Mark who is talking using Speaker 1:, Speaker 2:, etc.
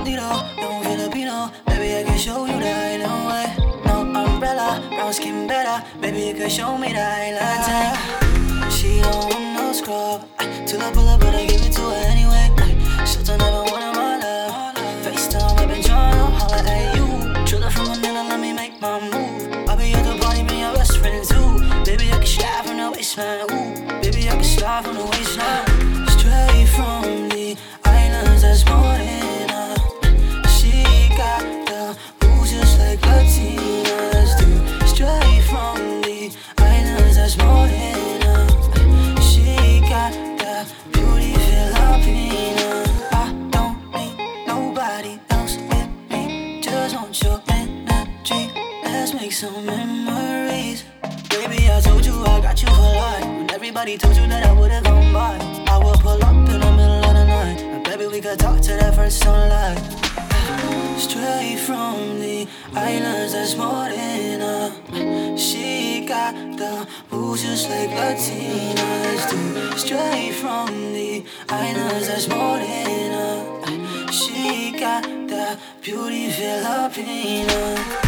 Speaker 1: bandito, young Filipino. Baby, I can show you the island way. No umbrella, brown skin better. Baby, you can show me the island thing. She don't want no scrub. Till I pull up, but I give it to her anyway. She'll turn never wanted my love. FaceTime, I've been trying to holler at you. True love from Manila, let me make my move. I'll be at the party, bring your best friend too. Baby, I can slide from the waistline. Ooh, baby, I can slide from the waistline. Straight from the islands, that's more than enough. She got the moves just like Latinas do. Straight from the islands, that's more than enough. She got the beauty Filipina. I don't need nobody else with me. Just want your energy. Let's make some memories. Baby, I told you I got you for life. When everybody told you that I would've gone by, I would pull up in the middle of the night. And baby, we could talk to that first sunlight. Straight from the islands, that's more than enough. She got the moves just like Latinas do. Straight from the islands, that's more than enough. She got the beauty Filipina.